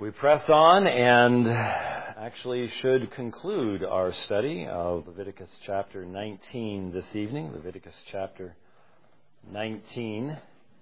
We press on and actually should conclude our study of Leviticus chapter 19 this evening. Leviticus chapter 19.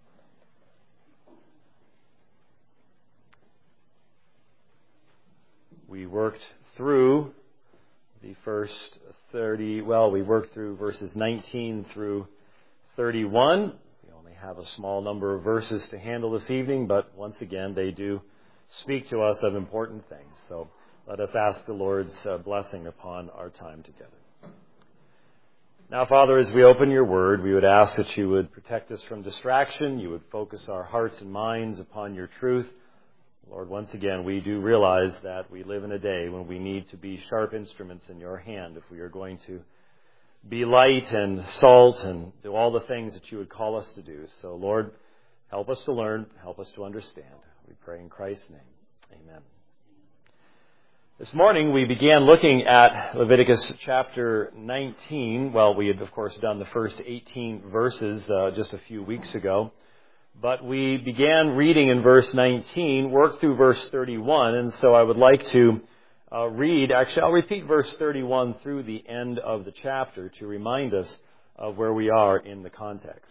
We worked through the first we worked through verses 19 through 31. We only have a small number of verses to handle this evening, but once again, they do speak to us of important things. So let us ask the Lord's blessing upon our time together. Now, Father, as we open your word, we would ask that you would protect us from distraction. You would focus our hearts and minds upon your truth. Lord, once again, we do realize that we live in a day when we need to be sharp instruments in your hand if we are going to be light and salt and do all the things that you would call us to do. So, Lord, help us to learn, help us to understand. We pray in Christ's name. Amen. This morning we began looking at Leviticus chapter 19. Well, we had, of course, done the first 18 verses just a few weeks ago. But we began reading in verse 19, worked through verse 31, and so I would like to I'll repeat verse 31 through the end of the chapter to remind us of where we are in the context.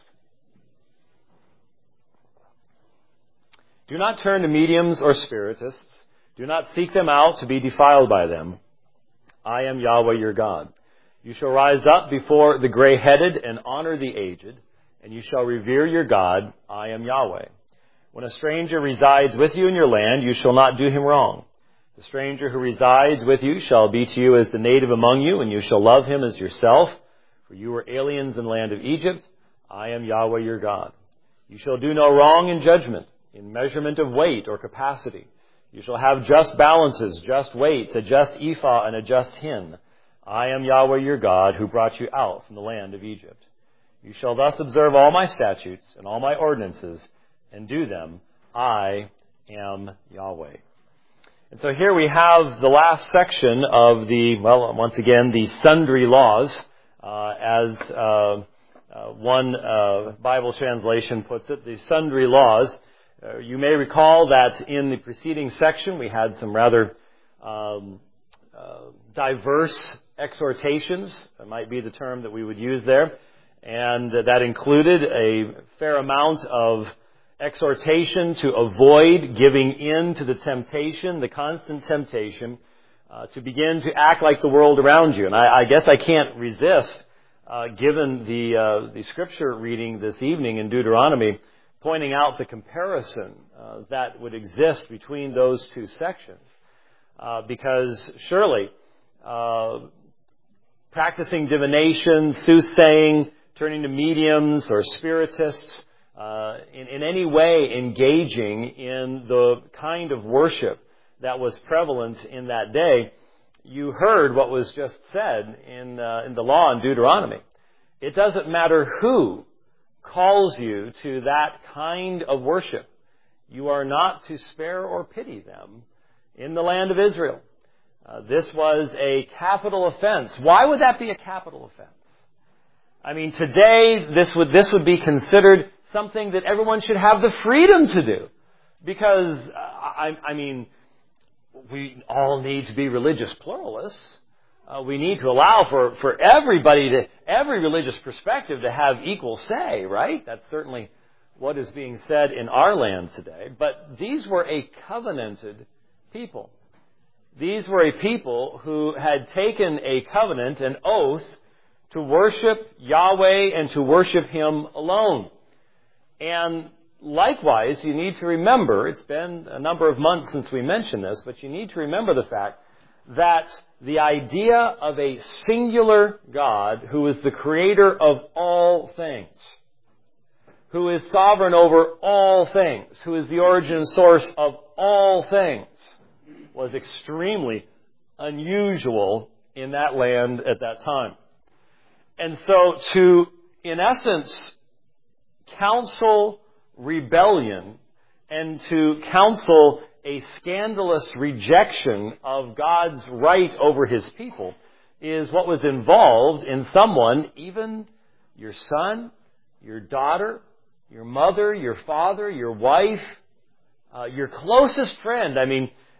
Do not turn to mediums or spiritists. Do not seek them out to be defiled by them. I am Yahweh your God. You shall rise up before the gray-headed and honor the aged, and you shall revere your God. I am Yahweh. When a stranger resides with you in your land, you shall not do him wrong. The stranger who resides with you shall be to you as the native among you, and you shall love him as yourself, for you were aliens in the land of Egypt. I am Yahweh your God. You shall do no wrong in judgment, in measurement of weight or capacity. You shall have just balances, just weights, a just ephah and a just hin. I am Yahweh your God, who brought you out from the land of Egypt. You shall thus observe all my statutes and all my ordinances, and do them. I am Yahweh. And so here we have the last section of the sundry laws, as one Bible translation puts it, the sundry laws. You may recall that in the preceding section we had some rather diverse exhortations. That might be the term that we would use there. And that included a fair amount of exhortation to avoid giving in to the temptation, the constant temptation, to begin to act like the world around you. And I guess I can't resist, given the scripture reading this evening in Deuteronomy, pointing out the comparison that would exist between those two sections. Because surely practicing divination, soothsaying, turning to mediums or spiritists, in any way engaging in the kind of worship that was prevalent in that day, you heard what was just said in the law in Deuteronomy. It doesn't matter who calls you to that kind of worship. You are not to spare or pity them in the land of Israel. This was a capital offense. Why would that be a capital offense? I mean, today this would be considered something that everyone should have the freedom to do. Because, we all need to be religious pluralists. We need to allow for everybody every religious perspective to have equal say, right? That's certainly what is being said in our land today. But these were a covenanted people. These were a people who had taken a covenant, an oath, to worship Yahweh and to worship Him alone. And likewise, you need to remember, it's been a number of months since we mentioned this, but you need to remember the fact that the idea of a singular God who is the creator of all things, who is sovereign over all things, who is the origin and source of all things, was extremely unusual in that land at that time. And so to, in essence, counsel rebellion and to counsel a scandalous rejection of God's right over His people is what was involved in someone, even your son, your daughter, your mother, your father, your wife, your closest friend. I mean,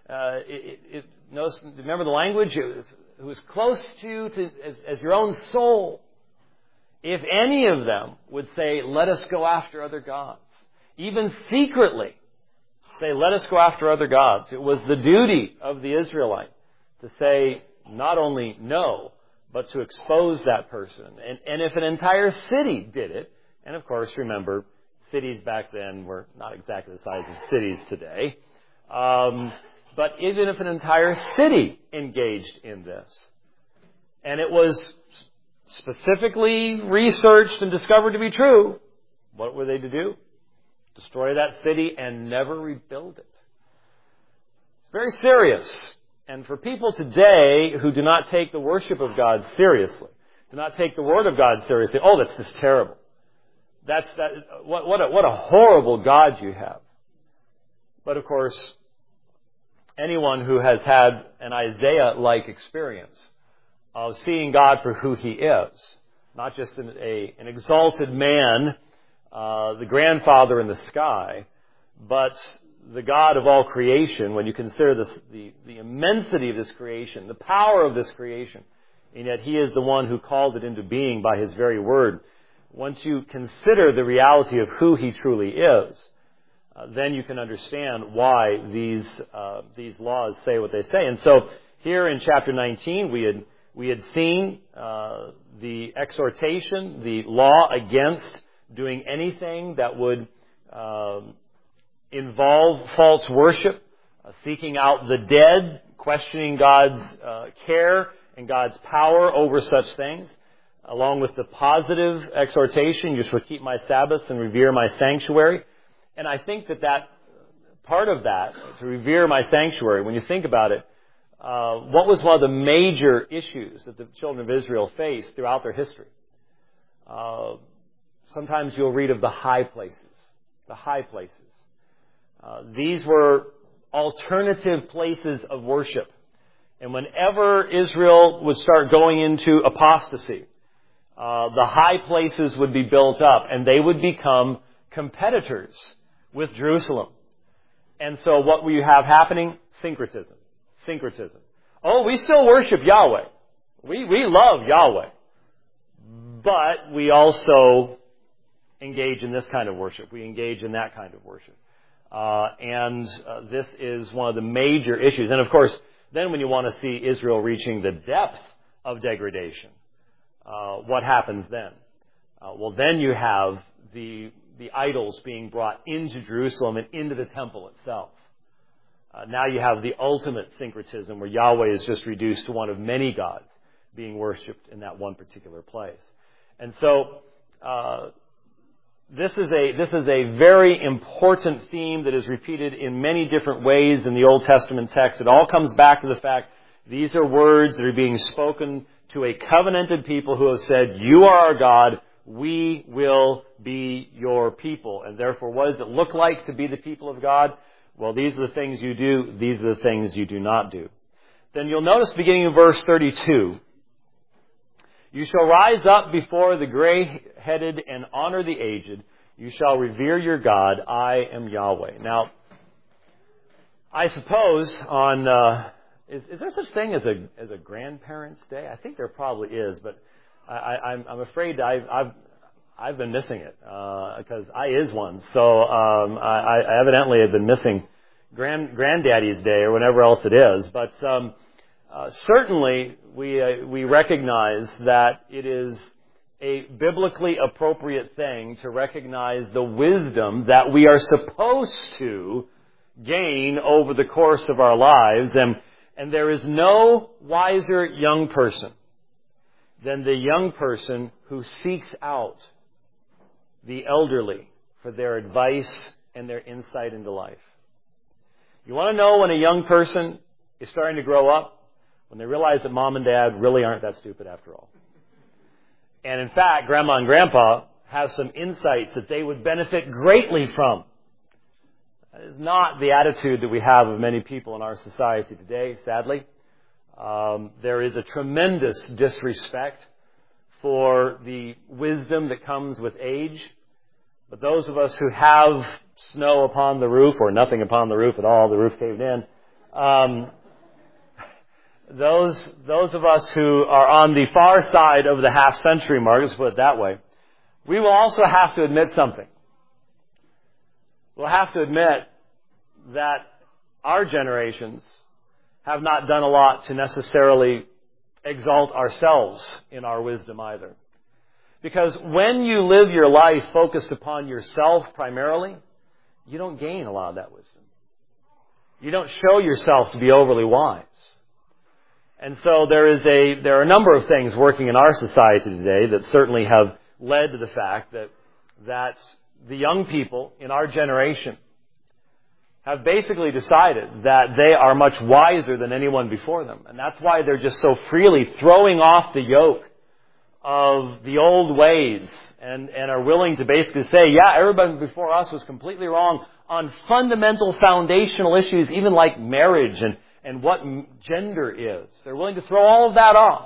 Remember the language? Who is close to you as your own soul. If any of them would say, let us go after other gods, even secretly say, let us go after other gods, it was the duty of the Israelite to say not only no, but to expose that person. And if an entire city did it, and of course, remember, cities back then were not exactly the size of cities today, but even if an entire city engaged in this, and it was specifically researched and discovered to be true, what were they to do? Destroy that city and never rebuild it. It's very serious. And for people today who do not take the worship of God seriously, do not take the Word of God seriously, oh, that's just terrible. What a horrible God you have. But of course, anyone who has had an Isaiah-like experience of seeing God for who He is, not just an exalted man, the grandfather in the sky, but the God of all creation, when you consider the immensity of this creation, the power of this creation, and yet He is the one who called it into being by His very word. Once you consider the reality of who He truly is, then you can understand why these laws say what they say. And so here in chapter 19, we had seen the exhortation, the law against doing anything that would involve false worship, seeking out the dead, questioning God's care and God's power over such things, along with the positive exhortation, you shall keep my Sabbaths and revere my sanctuary. And I think that part of that, to revere my sanctuary, when you think about it, what was one of the major issues that the children of Israel faced throughout their history? Sometimes you'll read of the high places. The high places. These were alternative places of worship. And whenever Israel would start going into apostasy, the high places would be built up and they would become competitors with Jerusalem. And so what will you have happening? Syncretism. Oh, we still worship Yahweh. We love Yahweh. But we also engage in this kind of worship. We engage in that kind of worship. And this is one of the major issues. And of course, then when you want to see Israel reaching the depth of degradation, what happens then? Well, then you have the idols being brought into Jerusalem and into the temple itself. Now you have the ultimate syncretism where Yahweh is just reduced to one of many gods being worshipped in that one particular place. And so this is a very important theme that is repeated in many different ways in the Old Testament text. It all comes back to the fact these are words that are being spoken to a covenanted people who have said, you are our God, we will be your people. And therefore, what does it look like to be the people of God? Well, these are the things you do, these are the things you do not do. Then you'll notice beginning in verse 32, you shall rise up before the gray-headed and honor the aged. You shall revere your God. I am Yahweh. Now, I suppose on is there such thing as a Grandparents' Day? I think there probably is, but I'm afraid I've been missing it because I is one. So I evidently have been missing Granddaddy's Day or whatever else it is. But certainly we recognize that it is a biblically appropriate thing to recognize the wisdom that we are supposed to gain over the course of our lives. And there is no wiser young person than the young person who seeks out the elderly for their advice and their insight into life. You want to know when a young person is starting to grow up? When they realize that mom and dad really aren't that stupid after all. And in fact, grandma and grandpa have some insights that they would benefit greatly from. That is not the attitude that we have of many people in our society today, sadly. There is a tremendous disrespect for the wisdom that comes with age. But those of us who have snow upon the roof or nothing upon the roof at all, the roof caved in, Those of us who are on the far side of the half-century mark, let's put it that way, we will also have to admit something. We'll have to admit that our generations have not done a lot to necessarily exalt ourselves in our wisdom either. Because when you live your life focused upon yourself primarily, you don't gain a lot of that wisdom. You don't show yourself to be overly wise. And so there are a number of things working in our society today that certainly have led to the fact that the young people in our generation have basically decided that they are much wiser than anyone before them. And that's why they're just so freely throwing off the yoke of the old ways and are willing to basically say, yeah, everybody before us was completely wrong on fundamental foundational issues, even like marriage and what gender is. They're willing to throw all of that off.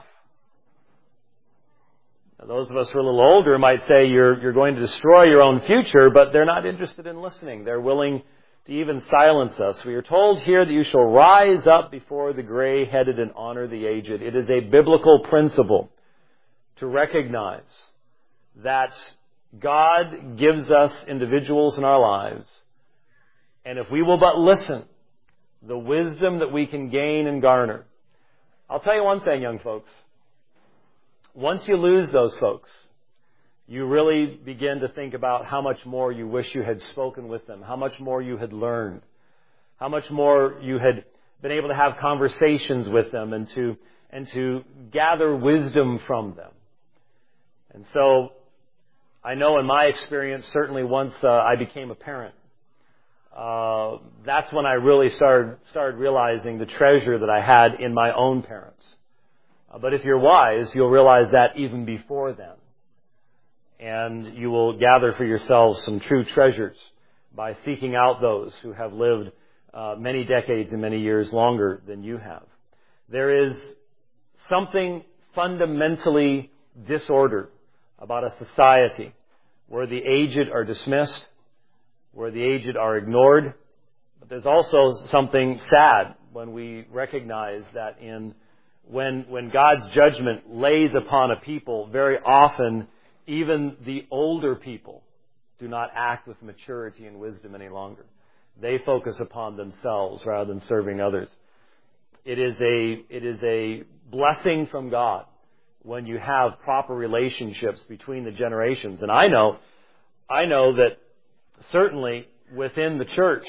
Now, those of us who are a little older might say you're going to destroy your own future, but they're not interested in listening. They're willing to even silence us. We are told here that you shall rise up before the gray-headed and honor the aged. It is a biblical principle to recognize that God gives us individuals in our lives, and if we will but listen, the wisdom that we can gain and garner. I'll tell you one thing, young folks. Once you lose those folks, you really begin to think about how much more you wish you had spoken with them, how much more you had learned, how much more you had been able to have conversations with them and to gather wisdom from them. And so, I know in my experience, certainly once I became a parent, that's when I really started realizing the treasure that I had in my own parents. But if you're wise, you'll realize that even before then. And you will gather for yourselves some true treasures by seeking out those who have lived many decades and many years longer than you have. There is something fundamentally disordered about a society where the aged are dismissed, where the aged are ignored. But there's also something sad when we recognize that when God's judgment lays upon a people, very often even the older people do not act with maturity and wisdom any longer. They focus upon themselves rather than serving others. It is a blessing from God when you have proper relationships between the generations. And I know that certainly within the church,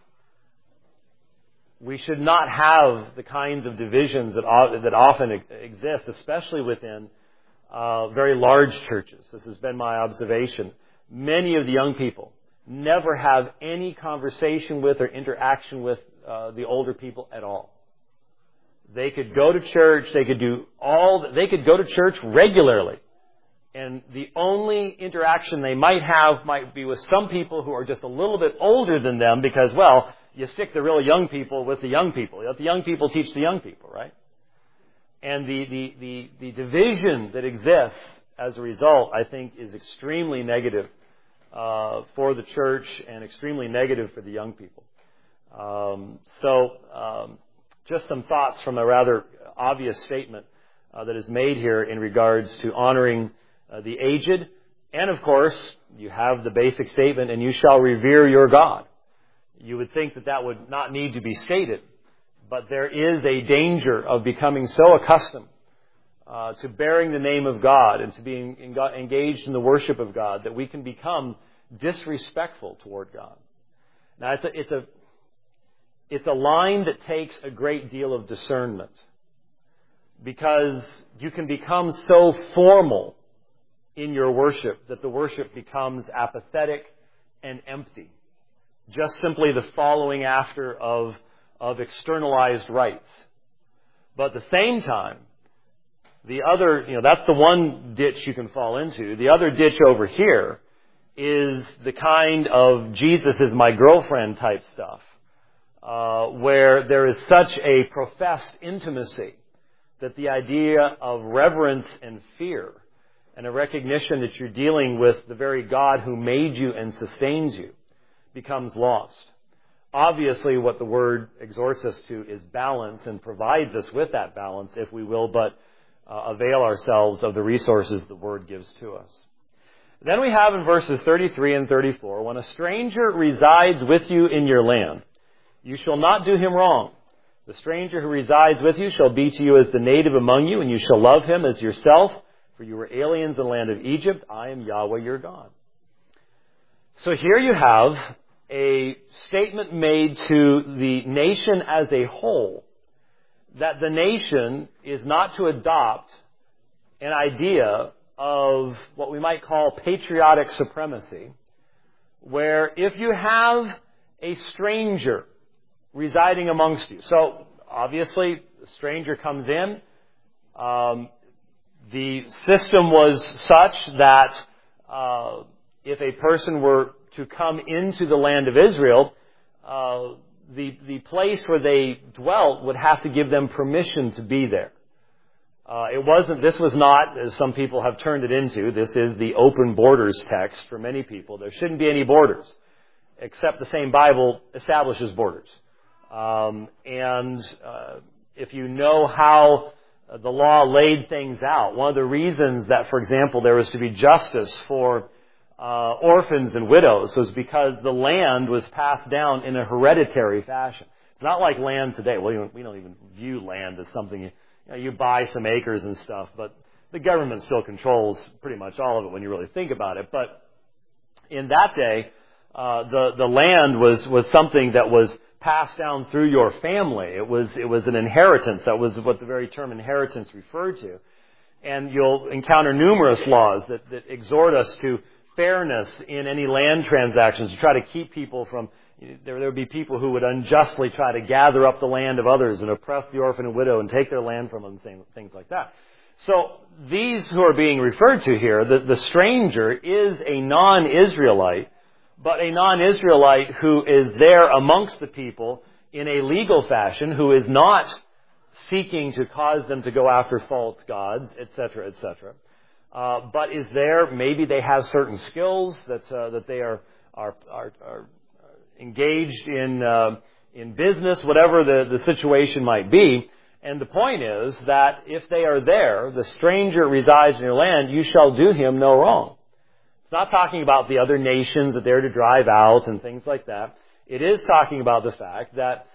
we should not have the kinds of divisions that often exist, especially within very large churches. This has been my observation. Many of the young people never have any conversation with or interaction with the older people at all. They could go to church, they could go to church regularly. And the only interaction they might have might be with some people who are just a little bit older than them because, well, you stick the real young people with the young people. You let the young people teach the young people, right? And the division that exists as a result, I think, is extremely negative for the church and extremely negative for the young people. Just some thoughts from a rather obvious statement that is made here in regards to honoring the aged. And of course, you have the basic statement, and you shall revere your God. You would think that would not need to be stated. But there is a danger of becoming so accustomed to bearing the name of God and to being engaged in the worship of God that we can become disrespectful toward God. Now, it's a line that takes a great deal of discernment because you can become so formal in your worship that the worship becomes apathetic and empty. Just simply the following after of externalized rites. But at the same time, the other, that's the one ditch you can fall into. The other ditch over here is the kind of Jesus is my girlfriend type stuff, where there is such a professed intimacy that the idea of reverence and fear and a recognition that you're dealing with the very God who made you and sustains you becomes lost. Obviously, what the Word exhorts us to is balance and provides us with that balance, if we will, but avail ourselves of the resources the Word gives to us. Then we have in verses 33 and 34, when a stranger resides with you in your land, you shall not do him wrong. The stranger who resides with you shall be to you as the native among you, and you shall love him as yourself, for you were aliens in the land of Egypt. I am Yahweh your God. So here you have a statement made to the nation as a whole, that the nation is not to adopt an idea of what we might call patriotic supremacy, where if you have a stranger residing amongst you, so obviously the stranger comes in, the system was such that if a person were to come into the land of Israel, the place where they dwelt would have to give them permission to be there. This was not, as some people have turned it into, this is the open borders text for many people. There shouldn't be any borders, except the same Bible establishes borders. If you know how the law laid things out, one of the reasons that, for example, there was to be justice for orphans and widows was because the land was passed down in a hereditary fashion. It's not like land today. Well, we don't even view land as something you buy some acres and stuff, but the government still controls pretty much all of it when you really think about it. But in that day, the land was something that was passed down through your family. It was an inheritance. That was what the very term inheritance referred to. And you'll encounter numerous laws that exhort us to fairness in any land transactions, to try to keep people from, there would be people who would unjustly try to gather up the land of others and oppress the orphan and widow and take their land from them, things like that. So these who are being referred to here, the stranger is a non-Israelite, but a non-Israelite who is there amongst the people in a legal fashion, who is not seeking to cause them to go after false gods, etc., etc., but is there. Maybe they have certain skills that they are engaged in business, whatever the situation might be. And the point is that if they are there, the stranger resides in your land, you shall do him no wrong. It's not talking about the other nations that they're to drive out and things like that. It is talking about the fact that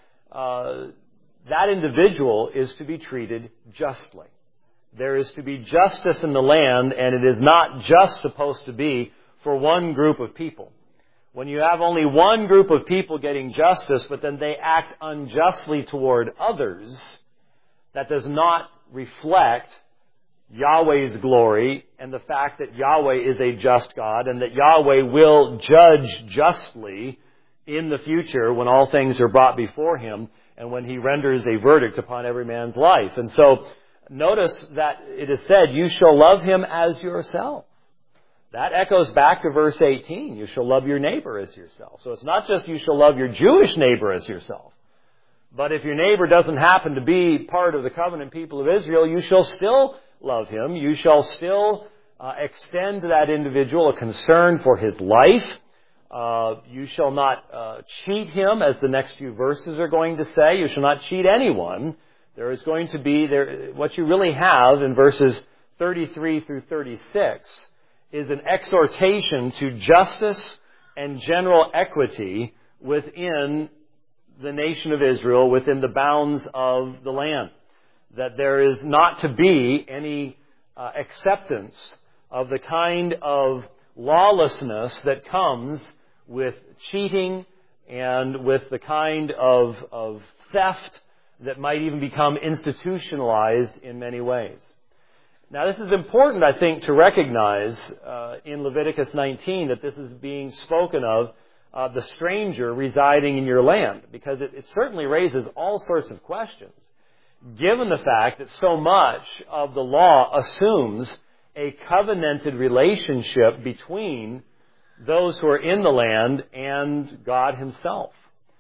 that individual is to be treated justly. There is to be justice in the land, and it is not just supposed to be for one group of people. When you have only one group of people getting justice, but then they act unjustly toward others, that does not reflect Yahweh's glory and the fact that Yahweh is a just God and that Yahweh will judge justly in the future when all things are brought before Him and when He renders a verdict upon every man's life. And so, notice that it is said, you shall love him as yourself. That echoes back to verse 18. You shall love your neighbor as yourself. So it's not just you shall love your Jewish neighbor as yourself. But if your neighbor doesn't happen to be part of the covenant people of Israel, you shall still love him. You shall still extend to that individual a concern for his life. You shall not cheat him, as the next few verses are going to say. You shall not cheat anyone. There is going to be, what you really have in verses 33 through 36 is an exhortation to justice and general equity within the nation of Israel, within the bounds of the land. That there is not to be any acceptance of the kind of lawlessness that comes with cheating and with the kind of theft that might even become institutionalized in many ways. Now, this is important, I think, to recognize in Leviticus 19 that this is being spoken of the stranger residing in your land, because it certainly raises all sorts of questions, given the fact that so much of the law assumes a covenanted relationship between those who are in the land and God Himself.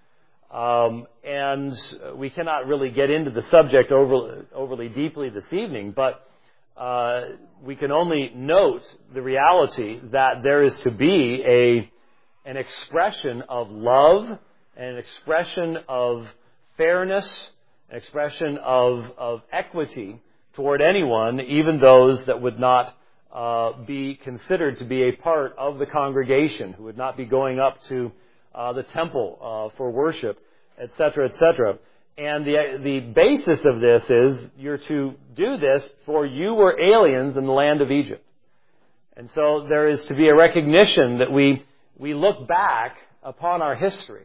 And we cannot really get into the subject overly deeply this evening, but we can only note the reality that there is to be an expression of love an expression of fairness, an expression of equity toward anyone, even those that would not be considered to be a part of the congregation, who would not be going up to the temple for worship, etc., etc. And the basis of this is you're to do this for you were aliens in the land of Egypt. And so there is to be a recognition that we look back upon our history,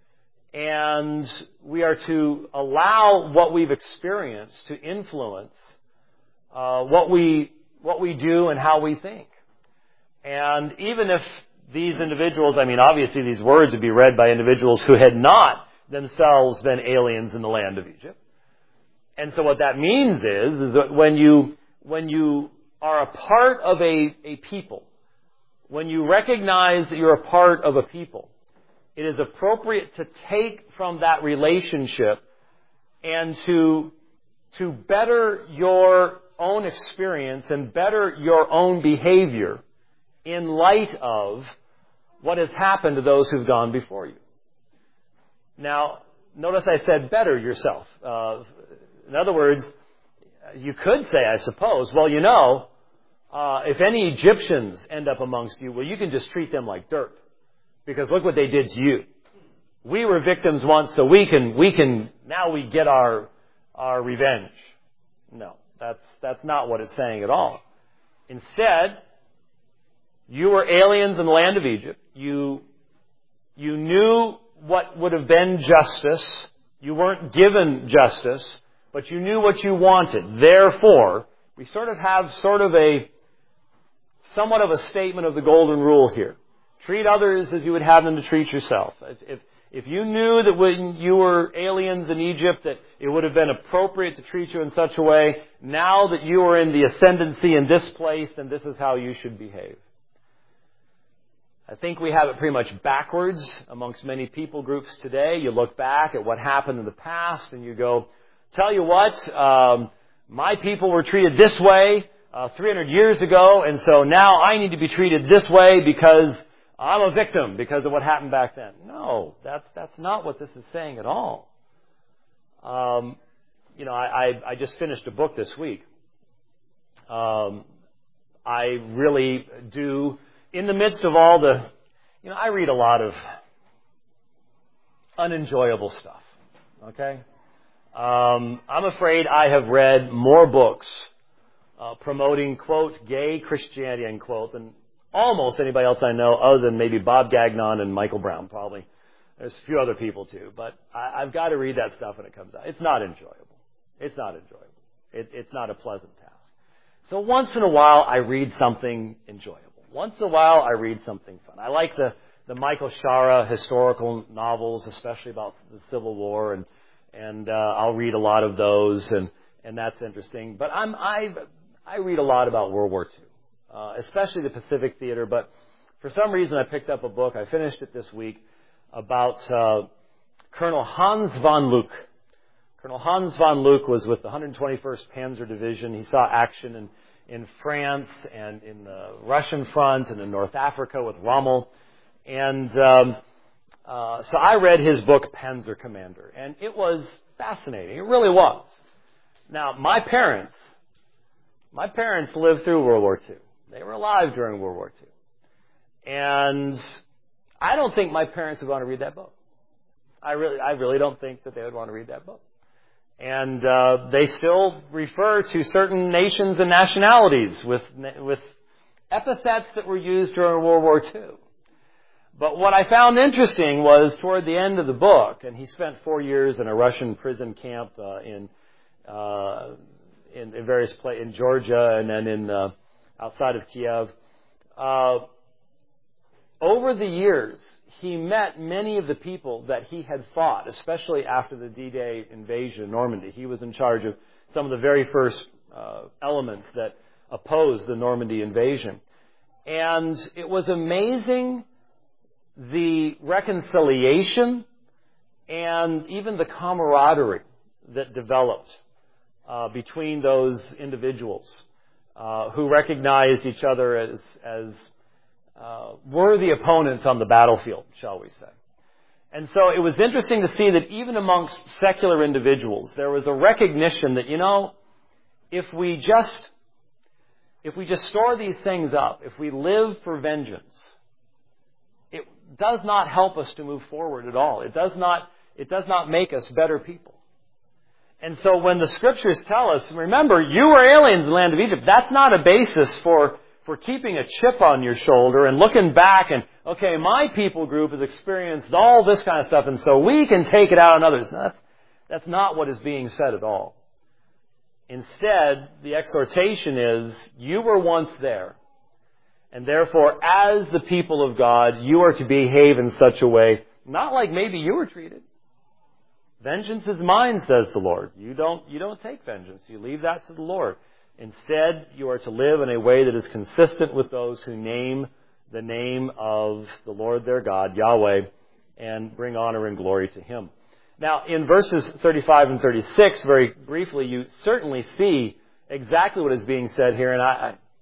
and we are to allow what we've experienced to influence what we do and how we think. And even if these individuals, obviously these words would be read by individuals who had not themselves been aliens in the land of Egypt. And so what that means is that when you are a part of a people, when you recognize that you're a part of a people, it is appropriate to take from that relationship and to better your own experience and better your own behavior in light of what has happened to those who've gone before you. Now, notice I said better yourself. In other words, you could say, I suppose, well, if any Egyptians end up amongst you, well, you can just treat them like dirt, because look what they did to you. We were victims once, so we can now we get our revenge. No, that's not what it's saying at all. Instead, you were aliens in the land of Egypt. You knew what would have been justice. You weren't given justice, but you knew what you wanted. Therefore, we have somewhat of a statement of the golden rule here. Treat others as you would have them to treat yourself. If you knew that when you were aliens in Egypt that it would have been appropriate to treat you in such a way, now that you are in the ascendancy in this place, then this is how you should behave. I think we have it pretty much backwards amongst many people groups today. You look back at what happened in the past and you go, tell you what, my people were treated this way 300 years ago, and so now I need to be treated this way because I'm a victim because of what happened back then. No, that's not what this is saying at all. I just finished a book this week. I really do, in the midst of all the, I read a lot of unenjoyable stuff. Okay? I'm afraid I have read more books promoting, quote, gay Christianity, end quote, than almost anybody else I know, other than maybe Bob Gagnon and Michael Brown, probably. There's a few other people too, but I've got to read that stuff when it comes out. It's not enjoyable. It's not enjoyable. It's not a pleasant task. So once in a while, I read something enjoyable. Once in a while, I read something fun. I like the Michael Shara historical novels, especially about the Civil War, and I'll read a lot of those, and that's interesting. But I read a lot about World War II, especially the Pacific Theater. But for some reason, I picked up a book. I finished it this week about Colonel Hans von Luck. Colonel Hans von Luck was with the 121st Panzer Division. He saw action in France and in the Russian front and in North Africa with Rommel. And so I read his book, Panzer Commander, and it was fascinating. It really was. Now, my parents lived through World War II. They were alive during World War II. And I don't think my parents would want to read that book. I really don't think that they would want to read that book. And they still refer to certain nations and nationalities with epithets that were used during World War II. But what I found interesting was toward the end of the book, and he spent 4 years in a Russian prison camp in various places in Georgia and then in outside of Kiev. Over the years, he met many of the people that he had fought, especially after the D-Day invasion of Normandy. He was in charge of some of the very first elements that opposed the Normandy invasion. And it was amazing the reconciliation and even the camaraderie that developed between those individuals who recognized each other as worthy opponents on the battlefield, shall we say. And so it was interesting to see that even amongst secular individuals, there was a recognition that, if we just store these things up, if we live for vengeance, it does not help us to move forward at all. It does not make us better people. And so when the Scriptures tell us, remember, you were aliens in the land of Egypt, that's not a basis for keeping a chip on your shoulder and looking back and, okay, my people group has experienced all this kind of stuff, and so we can take it out on others. No, that's not what is being said at all. Instead, the exhortation is, you were once there, and therefore, as the people of God, you are to behave in such a way, not like maybe you were treated. Vengeance is mine, says the Lord. You don't take vengeance. You leave that to the Lord. Instead, you are to live in a way that is consistent with those who name the name of the Lord their God, Yahweh, and bring honor and glory to Him. Now, in verses 35 and 36, very briefly, you certainly see exactly what is being said here, and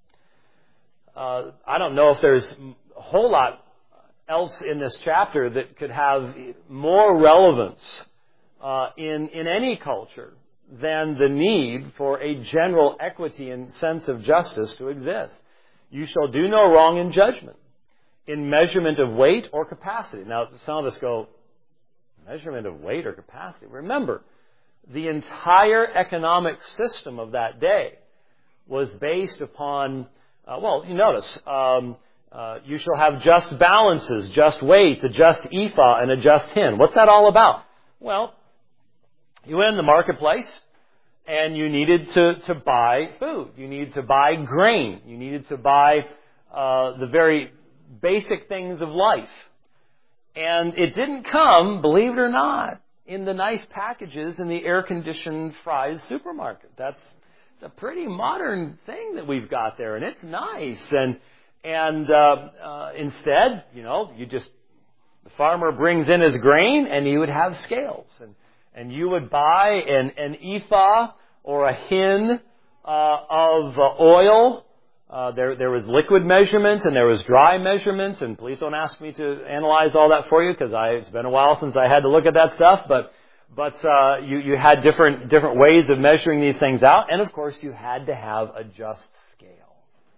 I don't know if there's a whole lot else in this chapter that could have more relevance in any culture than the need for a general equity and sense of justice to exist. You shall do no wrong in judgment, in measurement of weight or capacity. Now, some of us go, measurement of weight or capacity? Remember, the entire economic system of that day was based upon, you notice, you shall have just balances, just weight, a just ephah, and a just hin. What's that all about? Well, you went in the marketplace and you needed to buy food. You needed to buy grain. You needed to buy the very basic things of life. And it didn't come, believe it or not, in the nice packages in the air-conditioned Fry's supermarket. That's a pretty modern thing that we've got there, and it's nice. And instead, the farmer brings in his grain, and he would have scales. And you would buy an ephah or a hin of oil. There was liquid measurement and there was dry measurement. And please don't ask me to analyze all that for you, because it's been a while since I had to look at that stuff. But you had different ways of measuring these things out. And of course, you had to have a just scale.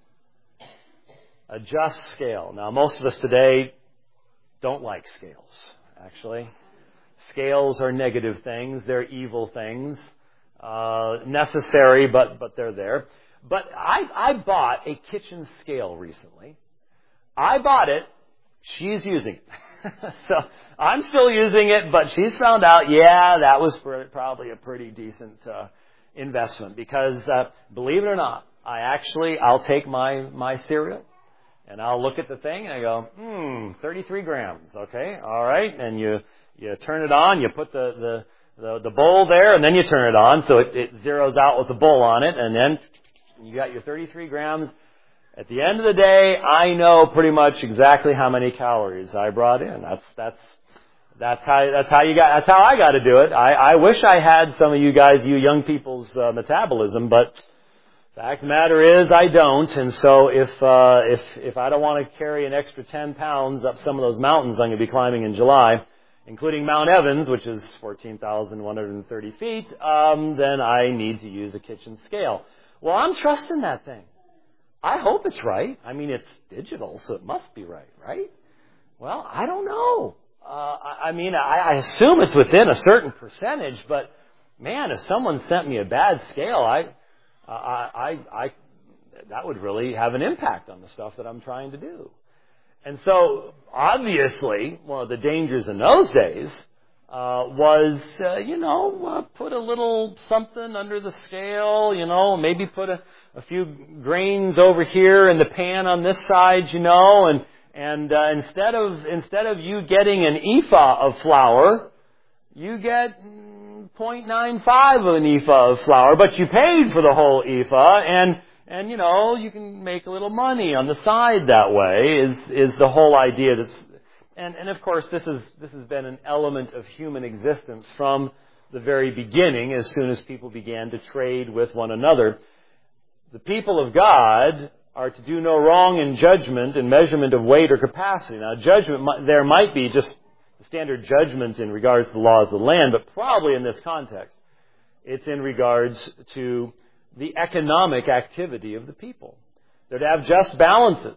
A just scale. Now, most of us today don't like scales, actually. Scales are negative things. They're evil things. Necessary, but they're there. But I bought a kitchen scale recently. I bought it. She's using it. So I'm still using it, but she's found out, that was probably a pretty decent investment. Because, believe it or not, I'll take my cereal and I'll look at the thing and I go, 33 grams. Okay, all right. And you turn it on, you put the bowl there, and then you turn it on, so it zeroes out with the bowl on it, and then you got your 33 grams. At the end of the day, I know pretty much exactly how many calories I brought in. That's how I got to do it. I wish I had some of you guys, you young people's metabolism, but the fact of the matter is I don't. And so if I don't want to carry an extra 10 pounds up some of those mountains I'm going to be climbing in July, including Mount Evans, which is 14,130 feet, then I need to use a kitchen scale. Well, I'm trusting that thing. I hope it's right. I mean, it's digital, so it must be right? Well, I don't know. I assume it's within a certain percentage, but man, if someone sent me a bad scale, that would really have an impact on the stuff that I'm trying to do. And so, obviously, one of the dangers in those days was, put a little something under the scale, maybe put a few grains over here in the pan on this side, and instead of you getting an ephah of flour, you get 0.95 of an ephah of flour, but you paid for the whole ephah, and you can make a little money on the side that way is the whole idea. And of course, this has been an element of human existence from the very beginning, as soon as people began to trade with one another. The people of God are to do no wrong in judgment and measurement of weight or capacity. Now, judgment there might be just standard judgment in regards to the laws of the land, but probably in this context, it's in regards to the economic activity of the people. They're to have just balances.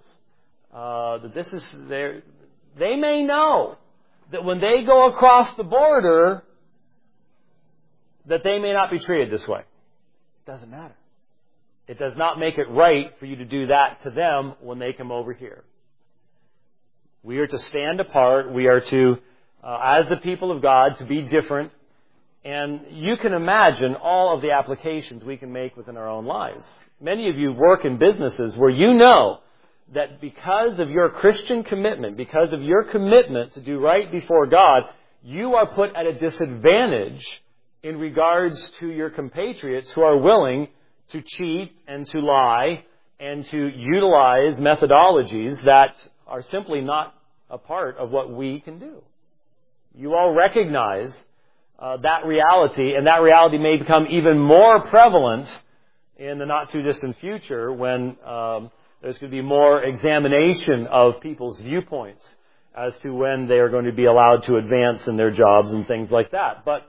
They may know that when they go across the border, that they may not be treated this way. It doesn't matter. It does not make it right for you to do that to them when they come over here. We are to stand apart. We are to, as the people of God, to be different. And you can imagine all of the applications we can make within our own lives. Many of you work in businesses where you know that because of your Christian commitment, because of your commitment to do right before God, you are put at a disadvantage in regards to your compatriots who are willing to cheat and to lie and to utilize methodologies that are simply not a part of what we can do. You all recognize that reality, and that reality may become even more prevalent in the not-too-distant future when there's going to be more examination of people's viewpoints as to when they are going to be allowed to advance in their jobs and things like that. But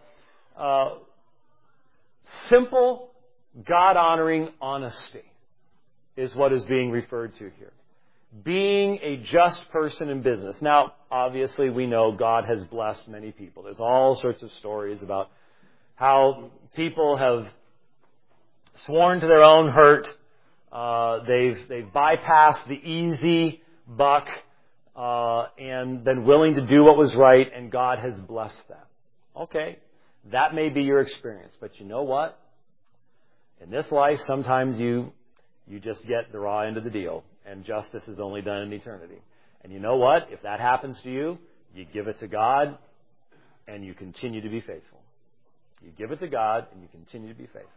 simple, God-honoring honesty is what is being referred to here. Being a just person in business. Now, obviously, we know God has blessed many people. There's all sorts of stories about how people have sworn to their own hurt. They've bypassed the easy buck and been willing to do what was right, and God has blessed them. Okay, that may be your experience, but you know what? In this life, sometimes you just get the raw end of the deal, and justice is only done in eternity. And you know what? If that happens to you, you give it to God, and you continue to be faithful. You give it to God, and you continue to be faithful.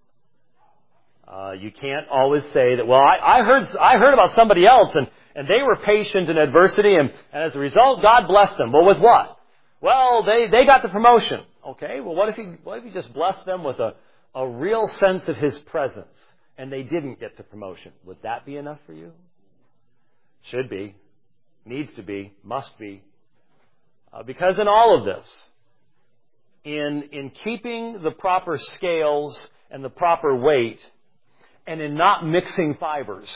You can't always say that, well, I heard about somebody else, and they were patient in adversity, and as a result, God blessed them. Well, with what? Well, they got the promotion. Okay, well, what if he just blessed them with a real sense of His presence, and they didn't get the promotion? Would that be enough for you? Should be. Needs to be. Must be. Because in all of this, in keeping the proper scales and the proper weight, and in not mixing fibers,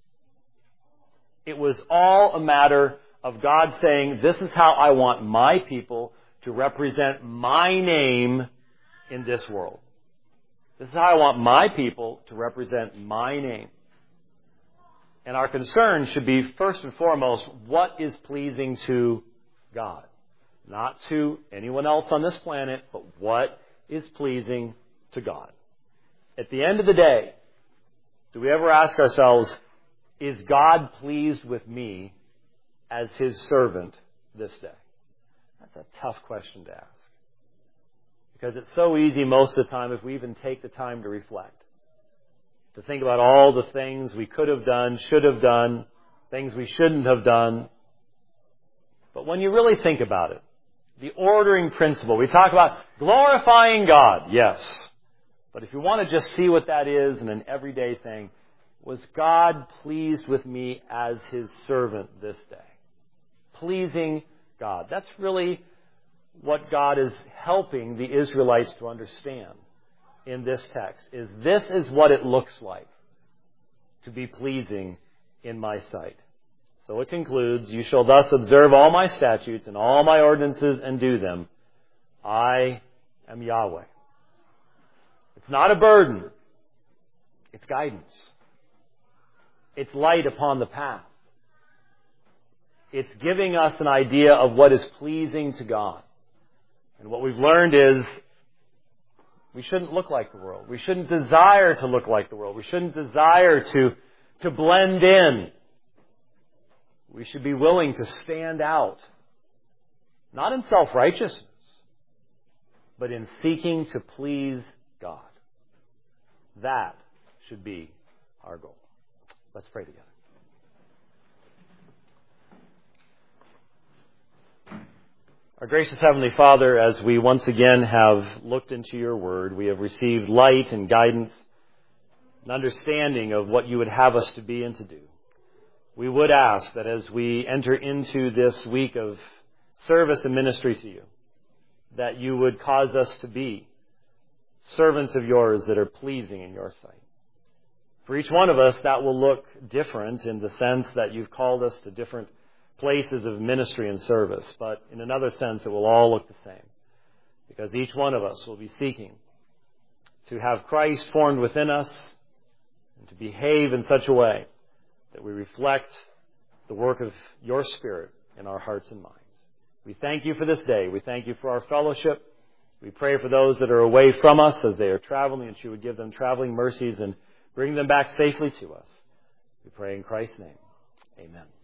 it was all a matter of God saying, this is how I want my people to represent my name in this world. This is how I want my people to represent my name. And our concern should be, first and foremost, what is pleasing to God? Not to anyone else on this planet, but what is pleasing to God. At the end of the day, do we ever ask ourselves, is God pleased with me as His servant this day? That's a tough question to ask. Because it's so easy most of the time, if we even take the time to reflect, to think about all the things we could have done, should have done, things we shouldn't have done. But when you really think about it, the ordering principle, we talk about glorifying God, yes. But if you want to just see what that is in an everyday thing, was God pleased with me as His servant this day? Pleasing God. That's really what God is helping the Israelites to understand in this text. This is what it looks like to be pleasing in my sight. So it concludes, you shall thus observe all my statutes and all my ordinances and do them. I am Yahweh. It's not a burden. It's guidance. It's light upon the path. It's giving us an idea of what is pleasing to God. And what we've learned is we shouldn't look like the world. We shouldn't desire to look like the world. We shouldn't desire to blend in. We should be willing to stand out. Not in self-righteousness, but in seeking to please God. That should be our goal. Let's pray together. Our gracious Heavenly Father, as we once again have looked into your word, we have received light and guidance, an understanding of what you would have us to be and to do. We would ask that as we enter into this week of service and ministry to you, that you would cause us to be servants of yours that are pleasing in your sight. For each one of us, that will look different in the sense that you've called us to different places of ministry and service, but in another sense, it will all look the same, because each one of us will be seeking to have Christ formed within us and to behave in such a way that we reflect the work of your Spirit in our hearts and minds. We thank you for this day. We thank you for our fellowship. We pray for those that are away from us as they are traveling, that you would give them traveling mercies and bring them back safely to us. We pray in Christ's name. Amen.